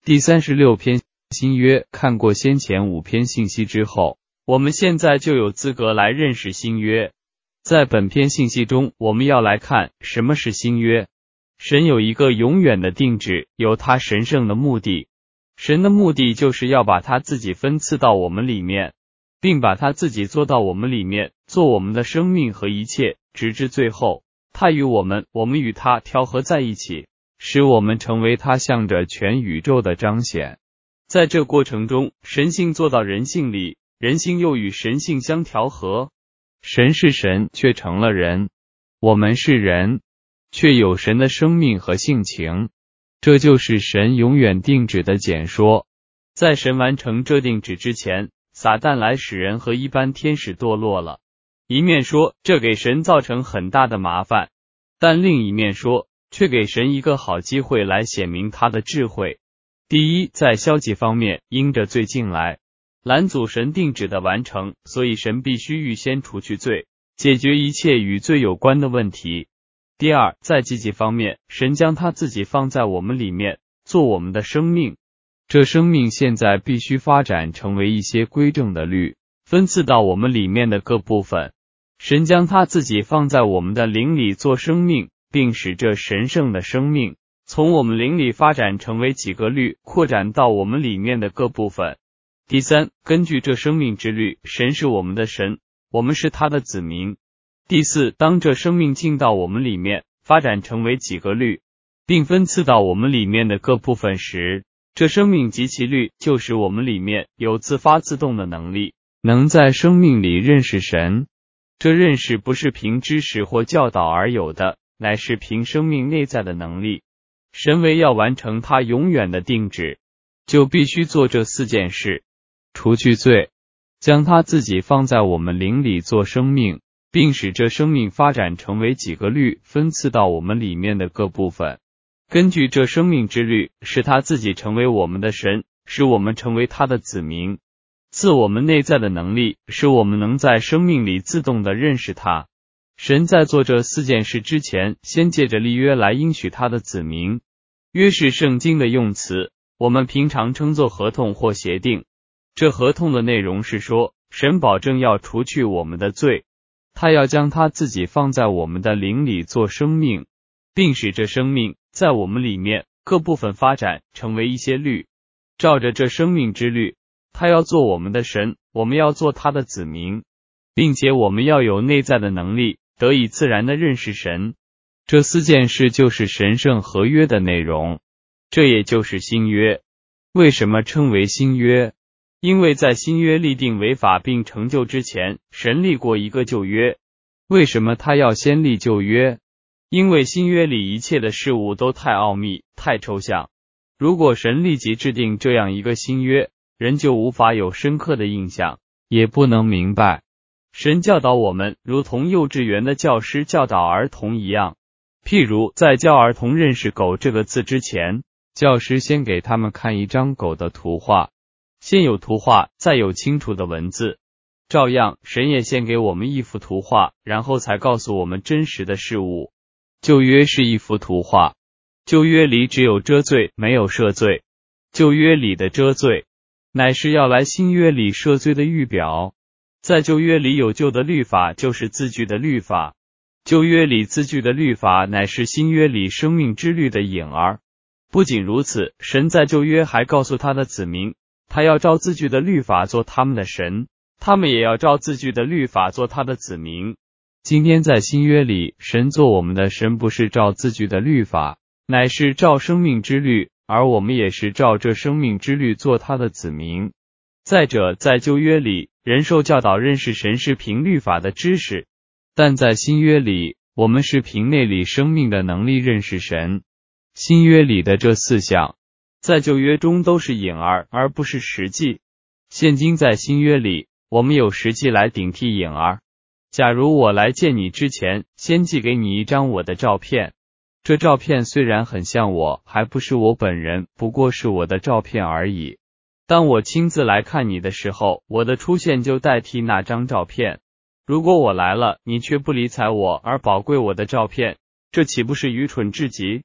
第36篇新约。看过先前5篇信息之后，我们现在就有资格来认识新约。在本篇信息中，我们要来看什么是新约。神有一个永远的定旨，有他神圣的目的。神的目的就是要把他自己分赐到我们里面，并把他自己做到我们里面，做我们的生命和一切，直至最后，他与我们与他调和在一起，使我们成为他向着全宇宙的彰显。在这过程中，神性做到人性里，人性又与神性相调和。神是神，却成了人；我们是人，却有神的生命和性情。这就是神永远定旨的简说。在神完成这定旨之前，撒旦来使人和一般天使堕落了。一面说，这给神造成很大的麻烦，但另一面说，却给神一个好机会来显明他的智慧。第一，在消极方面，因着罪进来，拦阻神定旨的完成，所以神必须预先除去罪，解决一切与罪有关的问题。第二，在积极方面，神将他自己放在我们里面，做我们的生命。这生命现在必须发展成为一些规正的律，分赐到我们里面的各部分。神将他自己放在我们的灵里做生命，并使这神圣的生命从我们灵里发展成为几个律，扩展到我们里面的各部分。第三，根据这生命之律，神是我们的神，我们是他的子民。第四，当这生命进到我们里面，发展成为几个律，并分赐到我们里面的各部分时，这生命及其律就使我们里面有自发自动的能力，能在生命里认识神。这认识不是凭知识或教导而有的，乃是凭生命内在的能力。神为要完成他永远的定旨，就必须做这4件事：除去罪，将他自己放在我们灵里做生命，并使这生命发展成为几个律，分赐到我们里面的各部分。根据这生命之律，使他自己成为我们的神，使我们成为他的子民，赐我们内在的能力，使我们能在生命里自动地认识他。神在做这4件事之前，先借着立约来应许他的子民。约是圣经的用词，我们平常称作合同或协定。这合同的内容是说，神保证要除去我们的罪，他要将他自己放在我们的灵里做生命，并使这生命在我们里面各部分发展成为一些律。照着这生命之律，他要做我们的神，我们要做他的子民，并且我们要有内在的能力，得以自然地认识神。这4件事就是神圣合约的内容，这也就是新约。为什么称为新约？因为在新约立定为法并成就之前，神立过一个旧约。为什么他要先立旧约？因为新约里一切的事物都太奥秘，太抽象。如果神立即制定这样一个新约，人就无法有深刻的印象，也不能明白。神教导我们，如同幼稚园的教师教导儿童一样。譬如，在教儿童认识狗这个字之前，教师先给他们看一张狗的图画，先有图画，再有清楚的文字。照样，神也先给我们一幅图画，然后才告诉我们真实的事物。旧约是一幅图画，旧约里只有遮罪，没有赦罪。旧约里的遮罪，乃是要来新约里赦罪的预表。在旧约里有旧的律法，就是字句的律法。旧约里字句的律法，乃是新约里生命之律的影儿。不仅如此，神在旧约还告诉他的子民，他要照字句的律法做他们的神，他们也要照字句的律法做他的子民。今天在新约里，神做我们的神不是照字句的律法，乃是照生命之律，而我们也是照这生命之律做他的子民。再者，在旧约里，人受教导认识神是凭律法的知识，但在新约里，我们是凭内里生命的能力认识神。新约里的这4项，在旧约中都是影儿，而不是实际。现今在新约里，我们有实际来顶替影儿。假如我来见你之前，先寄给你一张我的照片，这照片虽然很像我，还不是我本人，不过是我的照片而已。当我亲自来看你的时候，我的出现就代替那张照片。如果我来了，你却不理睬我而宝贵我的照片，这岂不是愚蠢至极？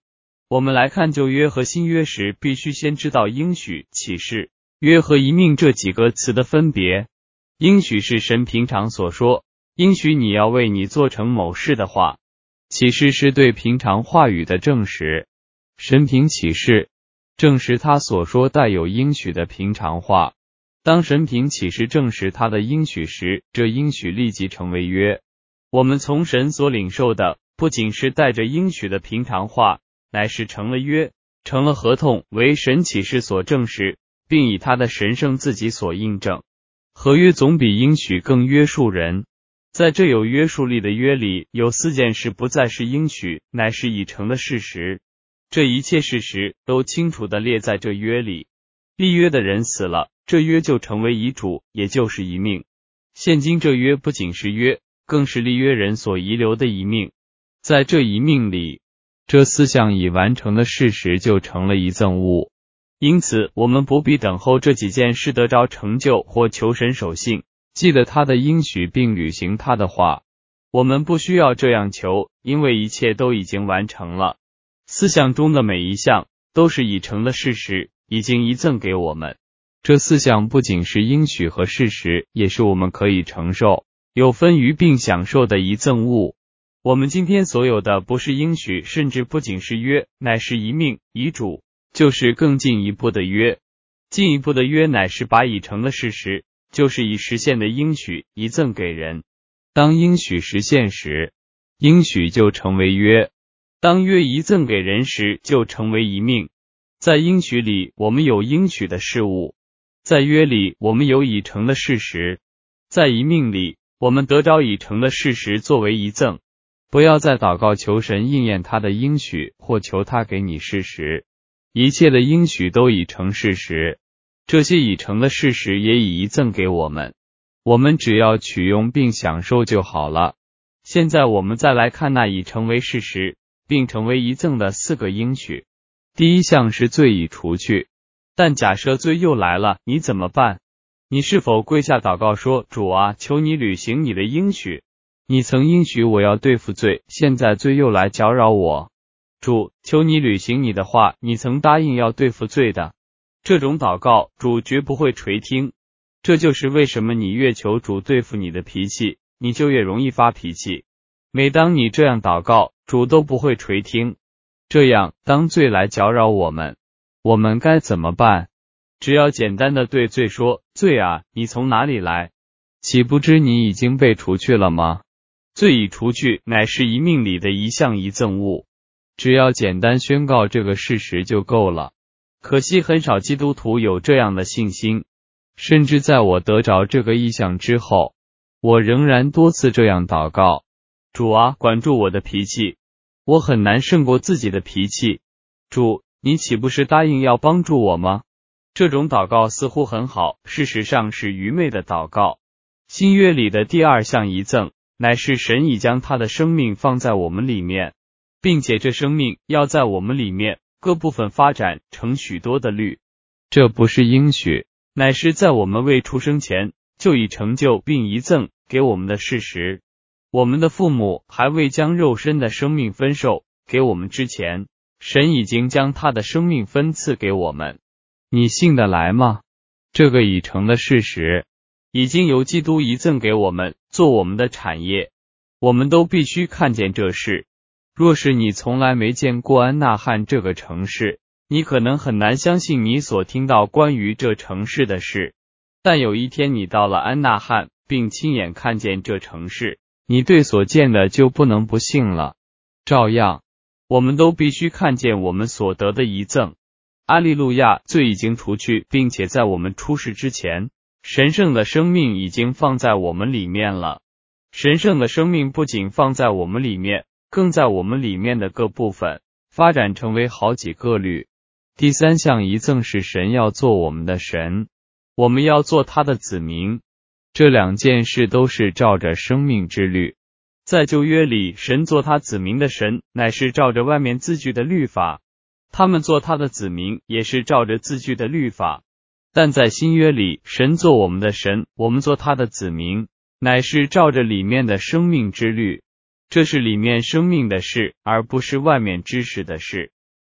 我们来看旧约和新约时，必须先知道应许、启示、约和遗命这几个词的分别。应许是神平常所说，应许你要为你做成某事的话。启示是对平常话语的证实，神凭启示证实他所说带有应许的平常话。当神凭启示证实他的应许时，这应许立即成为约。我们从神所领受的不仅是带着应许的平常话，乃是成了约，成了合同，为神启示所证实，并以他的神圣自己所印证。合约总比应许更约束人。在这有约束力的约里，有4件事不再是应许，乃是已成的事实。这一切事实都清楚地列在这约里。立约的人死了，这约就成为遗嘱，也就是遗命。现今这约不仅是约，更是立约人所遗留的遗命。在这遗命里，这4项已完成的事实就成了遗赠物。因此，我们不必等候这几件事得着成就或求神守信，记得他的应许并履行他的话。我们不需要这样求，因为一切都已经完成了。4项中的每一项都是已成的事实，已经遗赠给我们。这4项不仅是应许和事实，也是我们可以承受、有分于并享受的遗赠物。我们今天所有的不是应许，甚至不仅是约，乃是遗命、遗嘱，就是更进一步的约。进一步的约乃是把已成的事实，就是已实现的应许遗赠给人。当应许实现时，应许就成为约；当约遗赠给人时，就成为遗命。在应许里，我们有应许的事物；在约里，我们有已成的事实；在遗命里，我们得着已成的事实作为遗赠。不要再祷告求神应验他的应许，或求他给你事实。一切的应许都已成事实，这些已成的事实也已遗赠给我们，我们只要取用并享受就好了。现在我们再来看那已成为事实，并成为遗赠的4个应许。第一项是罪已除去，但假设罪又来了，你怎么办？你是否跪下祷告说，主啊，求你履行你的应许？你曾应许我要对付罪，现在罪又来搅扰我。主，求你履行你的话，你曾答应要对付罪的。这种祷告，主绝不会垂听。这就是为什么你越求主对付你的脾气，你就越容易发脾气。每当你这样祷告，主都不会垂听。这样，当罪来搅扰我们该怎么办？只要简单的对罪说，罪啊，你从哪里来？岂不知你已经被除去了吗？罪已除去，乃是遗命里的一项遗赠物。只要简单宣告这个事实就够了。可惜很少基督徒有这样的信心，甚至在我得着这个意象之后，我仍然多次这样祷告，主啊，管住我的脾气，我很难胜过自己的脾气。主，你岂不是答应要帮助我吗？这种祷告似乎很好，事实上是愚昧的祷告。新约里的第2项遗赠，乃是神已将他的生命放在我们里面，并且这生命要在我们里面各部分发展成许多的律。这不是应许，乃是在我们未出生前就已成就并遗赠给我们的事实。我们的父母还未将肉身的生命分授给我们之前，神已经将他的生命分赐给我们。你信得来吗？这个已成的事实已经由基督遗赠给我们，做我们的产业。我们都必须看见这事。若是你从来没见过安纳汉这个城市，你可能很难相信你所听到关于这城市的事。但有一天你到了安纳汉，并亲眼看见这城市，你对所见的就不能不信了。照样，我们都必须看见我们所得的遗赠。阿利路亚，罪已经除去，并且在我们出世之前，神圣的生命已经放在我们里面了。神圣的生命不仅放在我们里面，更在我们里面的各部分发展成为好几个律。第3项遗赠是神要做我们的神，我们要做他的子民。这2件事都是照着生命之律。在旧约里，神做他子民的神，乃是照着外面字句的律法，他们做他的子民也是照着字句的律法。但在新约里，神做我们的神，我们做他的子民，乃是照着里面的生命之律。这是里面生命的事，而不是外面知识的事。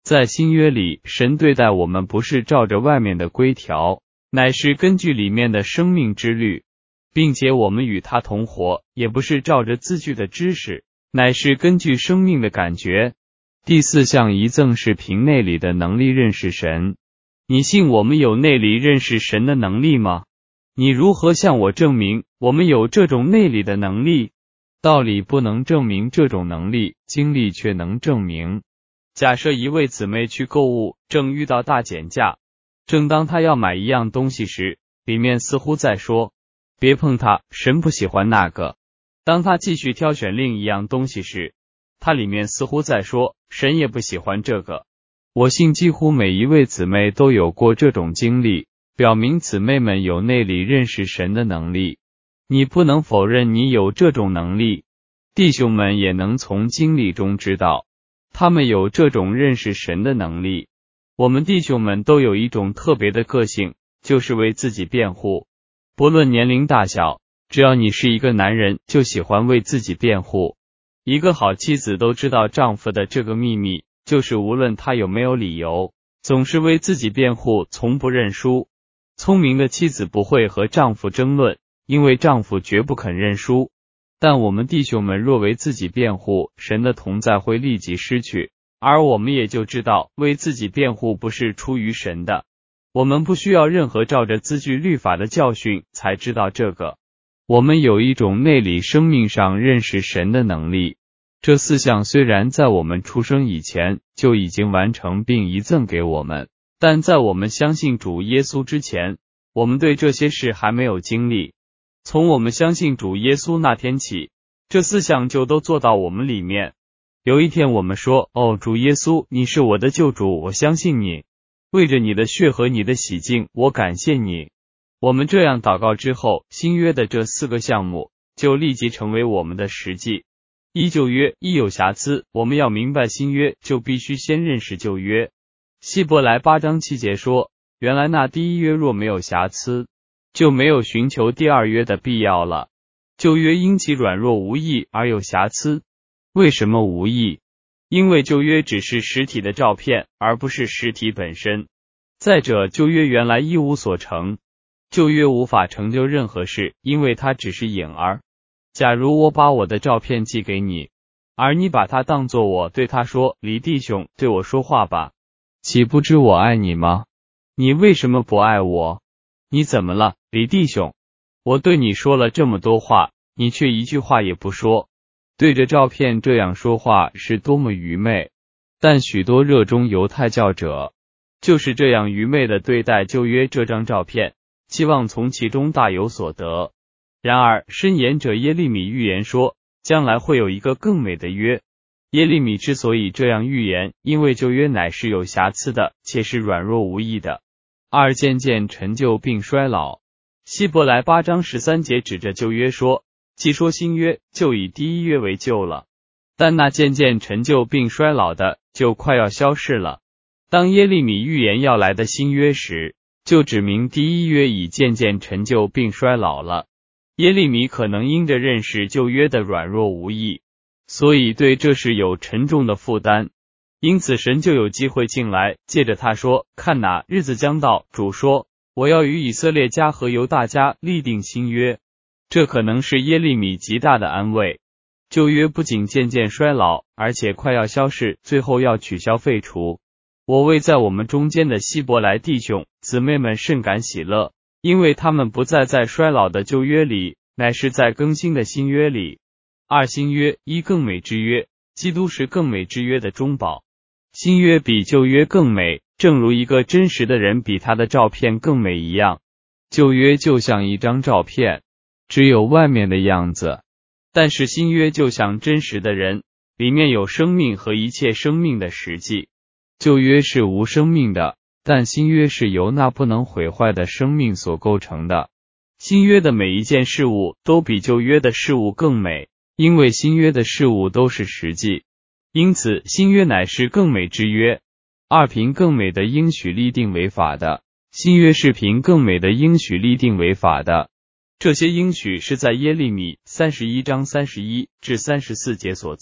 在新约里，神对待我们不是照着外面的规条，乃是根据里面的生命之律，并且我们与他同活，也不是照着字句的知识，乃是根据生命的感觉。第4项遗赠是凭内里的能力认识神。你信我们有内里认识神的能力吗？你如何向我证明我们有这种内里的能力？道理不能证明这种能力，经历却能证明。假设一位姊妹去购物，正遇到大减价，正当她要买一样东西时，里面似乎在说，别碰它，神不喜欢那个。当她继续挑选另一样东西时，它里面似乎在说，神也不喜欢这个。我信几乎每一位姊妹都有过这种经历，表明姊妹们有内里认识神的能力。你不能否认你有这种能力，弟兄们也能从经历中知道，他们有这种认识神的能力。我们弟兄们都有一种特别的个性，就是为自己辩护。不论年龄大小，只要你是一个男人，就喜欢为自己辩护。一个好妻子都知道丈夫的这个秘密，就是无论他有没有理由，总是为自己辩护，从不认输。聪明的妻子不会和丈夫争论，因为丈夫绝不肯认输。但我们弟兄们若为自己辩护，神的同在会立即失去，而我们也就知道为自己辩护不是出于神的。我们不需要任何照着字句律法的教训才知道这个。我们有一种内里生命上认识神的能力。这4项虽然在我们出生以前就已经完成并遗赠给我们，但在我们相信主耶稣之前，我们对这些事还没有经历。从我们相信主耶稣那天起，这4项就都做到我们里面。有一天我们说，主耶稣，你是我的救主，我相信你，为着你的血和你的洗净，我感谢你。我们这样祷告之后，新约的这4个项目就立即成为我们的实际。旧约一有瑕疵，我们要明白新约，就必须先认识旧约。希伯来8章7节说，原来那第一约若没有瑕疵，就没有寻求第二约的必要了。旧约因其软弱无益而有瑕疵。为什么无益？因为旧约只是实体的照片，而不是实体本身。再者，旧约原来一无所成，旧约无法成就任何事，因为它只是影儿。假如我把我的照片寄给你，而你把它当作我对他说，李弟兄，对我说话吧，岂不知我爱你吗？你为什么不爱我？你怎么了，李弟兄？我对你说了这么多话，你却一句话也不说。对着照片这样说话是多么愚昧！但许多热衷犹太教者就是这样愚昧的对待旧约这张照片，期望从其中大有所得。然而申言者耶利米预言说，将来会有一个更美的约。耶利米之所以这样预言，因为旧约乃是有瑕疵的，且是软弱无益的。渐渐陈旧并衰老。希伯来8章13节指着旧约说，既说新约，就以第一约为旧了。但那渐渐陈旧并衰老的，就快要消逝了。当耶利米预言要来的新约时，就指明第一约已渐渐陈旧并衰老了。耶利米可能因着认识旧约的软弱无益，所以对这事有沉重的负担。因此神就有机会进来，借着他说，看哪，日子将到，主说，我要与以色列家和犹大家立定新约。这可能是耶利米极大的安慰。旧约不仅渐渐衰老，而且快要消逝，最后要取消废除。我为在我们中间的希伯来弟兄姊妹们甚感喜乐，因为他们不再在衰老的旧约里，乃是在更新的新约里。新约更美之约，基督是更美之约的中保。新约比旧约更美，正如一个真实的人比他的照片更美一样。旧约就像一张照片，只有外面的样子，但是新约就像真实的人，里面有生命和一切生命的实际。旧约是无生命的，但新约是由那不能毁坏的生命所构成的。新约的每一件事物都比旧约的事物更美，因为新约的事物都是实际。因此新约乃是更美之约。凭更美的应许立定为法的，新约是凭更美的应许立定为法的。这些应许是在耶利米31章31至34节所赐。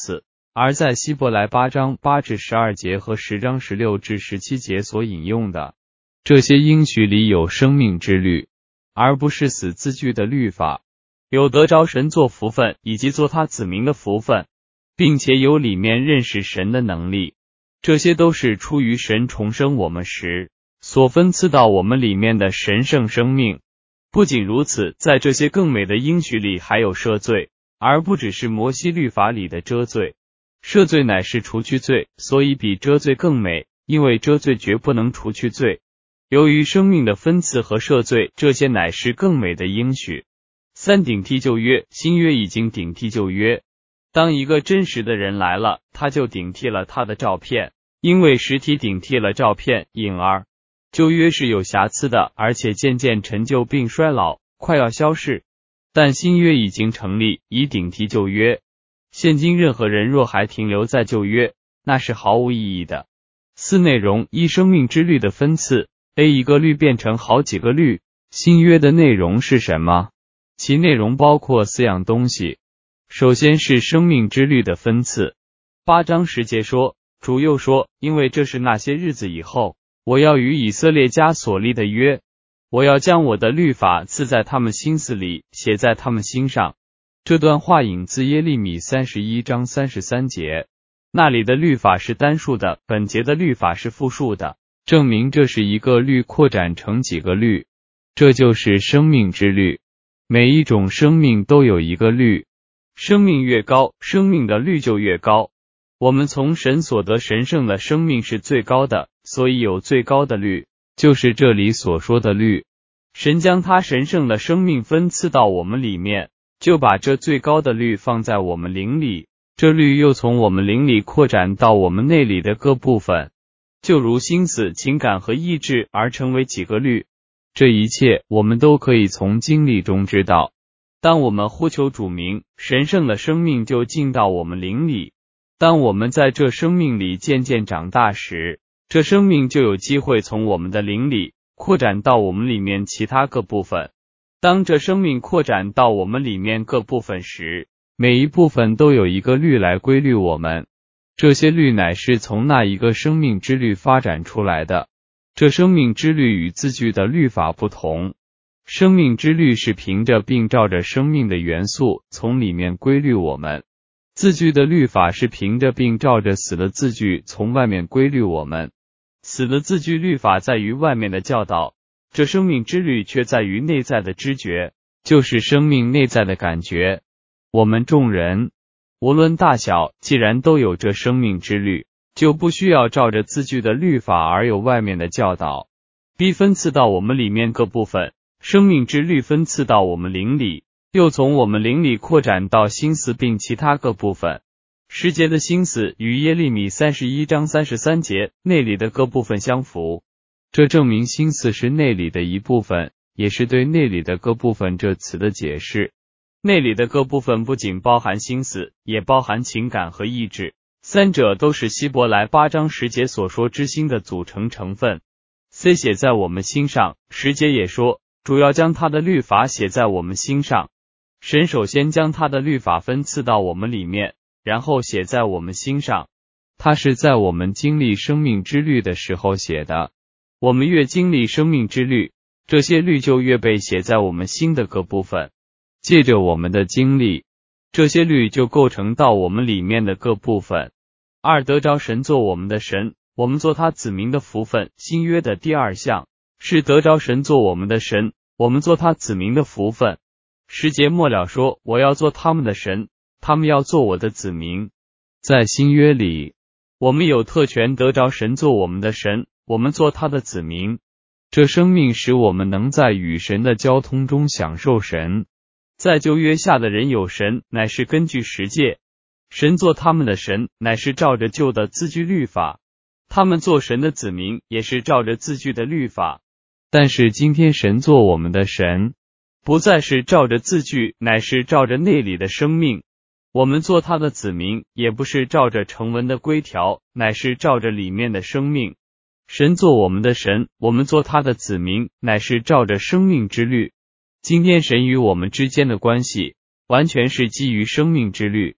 而在希伯来8章8至12节和10章16至17节所引用的这些应许里有生命之律，而不是死字句的律法，有得着神做福分以及做他子民的福分，并且有里面认识神的能力，这些都是出于神重生我们时所分赐到我们里面的神圣生命。不仅如此，在这些更美的应许里还有赦罪，而不只是摩西律法里的遮罪。赦罪乃是除去罪，所以比遮罪更美，因为遮罪绝不能除去罪。由于生命的分赐和赦罪，这些乃是更美的应许。3顶替旧约，新约已经顶替旧约。当一个真实的人来了，他就顶替了他的照片，因为实体顶替了照片，因而旧约是有瑕疵的，而且渐渐陈旧并衰老，快要消逝。但新约已经成立，以顶替旧约。现今任何人若还停留在旧约，那是毫无意义的。4内容：一、生命之律的分赐。一个律变成好几个律。新约的内容是什么？其内容包括4样东西。首先是生命之律的分赐。8章10节说，主又说，因为这是那些日子以后，我要与以色列家所立的约，我要将我的律法赐在他们心思里，写在他们心上。这段话引自耶利米31章33节，那里的律法是单数的，本节的律法是复数的，证明这是一个律扩展成几个律。这就是生命之律。每一种生命都有一个律，生命越高，生命的律就越高。我们从神所得神圣的生命是最高的，所以有最高的律，就是这里所说的律。神将他神圣的生命分赐到我们里面，就把这最高的律放在我们灵里，这律又从我们灵里扩展到我们内里的各部分，就如心思、情感和意志而成为几个律。这一切我们都可以从经历中知道。当我们呼求主名，神圣的生命就进到我们灵里。当我们在这生命里渐渐长大时，这生命就有机会从我们的灵里扩展到我们里面其他各部分。当这生命扩展到我们里面各部分时，每一部分都有一个律来规律我们。这些律乃是从那一个生命之律发展出来的。这生命之律与字句的律法不同。生命之律是凭着并照着生命的元素从里面规律我们。字句的律法是凭着并照着死的字句从外面规律我们。死的字句律法在于外面的教导，这生命之律却在于内在的知觉，就是生命内在的感觉。我们众人无论大小，既然都有这生命之律，就不需要照着字句的律法而有外面的教导。B 分赐到我们里面各部分，生命之律分赐到我们灵里，又从我们灵里扩展到心思并其他各部分。10节的心思与耶利米31章33节内里的各部分相符，这证明心思是内里的一部分，也是对内里的各部分这词的解释。内里的各部分不仅包含心思，也包含情感和意志，三者都是希伯来8章10节所说之心的组成成分。C 写在我们心上，10节也说，主要将他的律法写在我们心上。神首先将他的律法分赐到我们里面，然后写在我们心上。他是在我们经历生命之律的时候写的。我们越经历生命之律，这些律就越被写在我们心的各部分。借着我们的经历，这些律就构成到我们里面的各部分。2得着神做我们的神，我们做他子民的福分。新约的第2项是得着神做我们的神，我们做他子民的福分。10节末了说，我要做他们的神，他们要做我的子民。在新约里，我们有特权得着神做我们的神，我们做他的子民。这生命使我们能在与神的交通中享受神。在旧约下的人有神，乃是根据十诫。神做他们的神，乃是照着旧的字句律法。他们做神的子民，也是照着字句的律法。但是今天神做我们的神，不再是照着字句，乃是照着内里的生命。我们做他的子民，也不是照着成文的规条，乃是照着里面的生命。神做我们的神，我们做他的子民，乃是照着生命之律。今天神与我们之间的关系，完全是基于生命之律。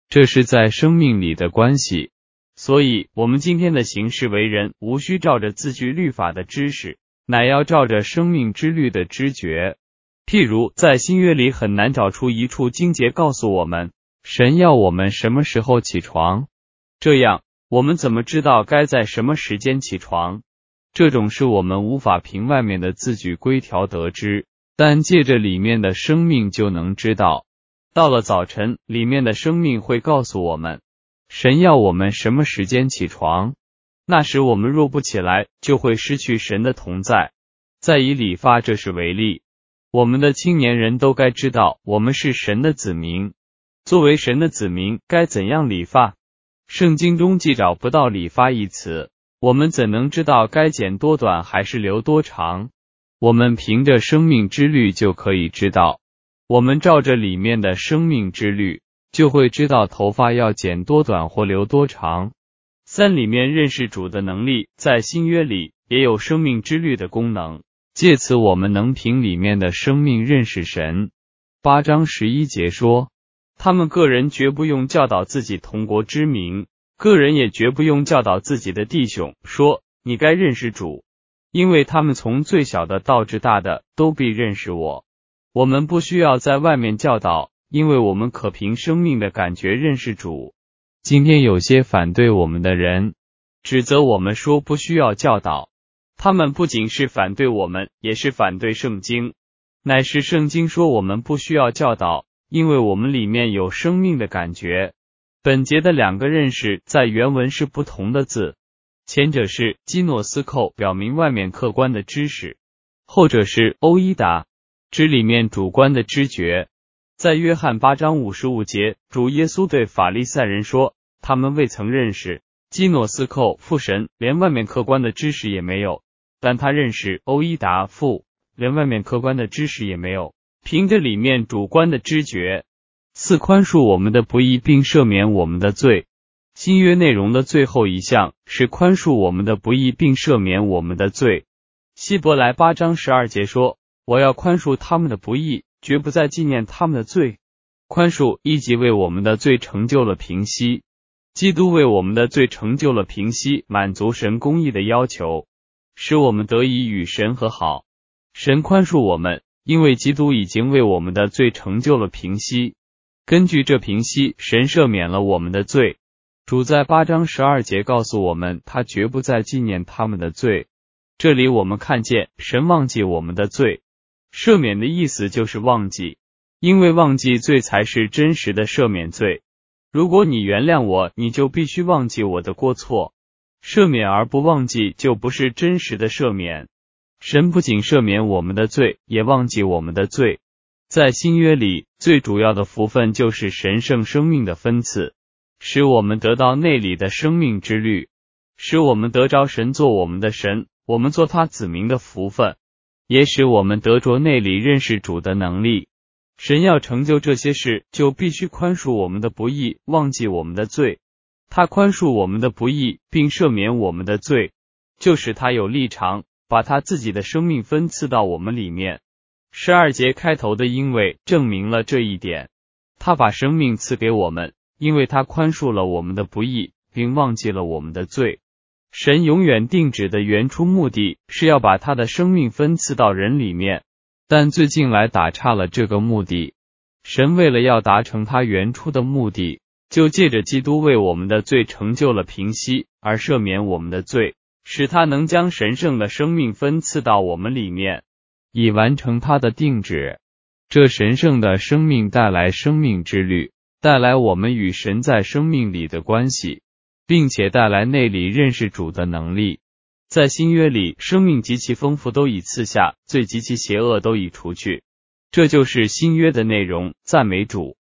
这是在生命里的关系。所以，我们今天的行事为人，无需照着字句律法的知识，乃要照着生命之律的知觉。譬如，在新约里很难找出一处经节告诉我们，神要我们什么时候起床。这样，我们怎么知道该在什么时间起床？这种事我们无法凭外面的字句规条得知，但借着里面的生命就能知道。到了早晨，里面的生命会告诉我们，神要我们什么时间起床。那时我们若不起来，就会失去神的同在。再以理发这事为例，我们的青年人都该知道，我们是神的子民。作为神的子民，该怎样理发？圣经中既找不到理发一词，我们怎能知道该剪多短还是留多长？我们凭着生命之律就可以知道，我们照着里面的生命之律，就会知道头发要剪多短或留多长。三里面认识主的能力，在新约里也有生命之律的功能，借此我们能凭里面的生命认识神。8章11节说，他们个人绝不用教导自己同国之民，个人也绝不用教导自己的弟兄，说你该认识主，因为他们从最小的到至大的都必认识我。我们不需要在外面教导，因为我们可凭生命的感觉认识主。今天有些反对我们的人，指责我们说不需要教导，他们不仅是反对我们，也是反对圣经。乃是圣经说我们不需要教导，因为我们里面有生命的感觉。本节的两个认识在原文是不同的字，前者是基诺斯寇，表明外面客观的知识，后者是欧伊达，指里面主观的知觉。在约翰8章55节，主耶稣对法利赛人说，他们未曾认识基诺斯寇父神，连外面客观的知识也没有，但他认识欧伊达父，连外面客观的知识也没有，凭着里面主观的知觉。4宽恕我们的不义并赦免我们的罪。新约内容的最后一项是宽恕我们的不义并赦免我们的罪。希伯来8章12节说，我要宽恕他们的不义，绝不再纪念他们的罪。宽恕一即为我们的罪成就了平息，基督为我们的罪成就了平息，满足神公义的要求，使我们得以与神和好。神宽恕我们，因为基督已经为我们的罪成就了平息。根据这平息，神赦免了我们的罪。主在8章12节告诉我们，他绝不再纪念他们的罪。这里我们看见神忘记我们的罪，赦免的意思就是忘记，因为忘记罪才是真实的赦免罪。如果你原谅我，你就必须忘记我的过错。赦免而不忘记就不是真实的赦免。神不仅赦免我们的罪，也忘记我们的罪。在新约里，最主要的福分就是神圣生命的分赐，使我们得到内里的生命之律，使我们得着神做我们的神，我们做他子民的福分，也使我们得着内里认识主的能力。神要成就这些事，就必须宽恕我们的不义，忘记我们的罪。他宽恕我们的不义，并赦免我们的罪，就使他有立场，把他自己的生命分赐到我们里面。12节开头的因为证明了这一点，他把生命赐给我们，因为他宽恕了我们的不义，并忘记了我们的罪。神永远定旨的原初目的是要把他的生命分赐到人里面，但最近来打岔了这个目的。神为了要达成他原初的目的，就借着基督为我们的罪成就了平息，而赦免我们的罪，使他能将神圣的生命分赐到我们里面，以完成他的定旨。这神圣的生命带来生命之律，带来我们与神在生命里的关系，并且带来内里认识主的能力。在新约里，生命极其丰富都已赐下，罪极其邪恶都已除去。这就是新约的内容，赞美主。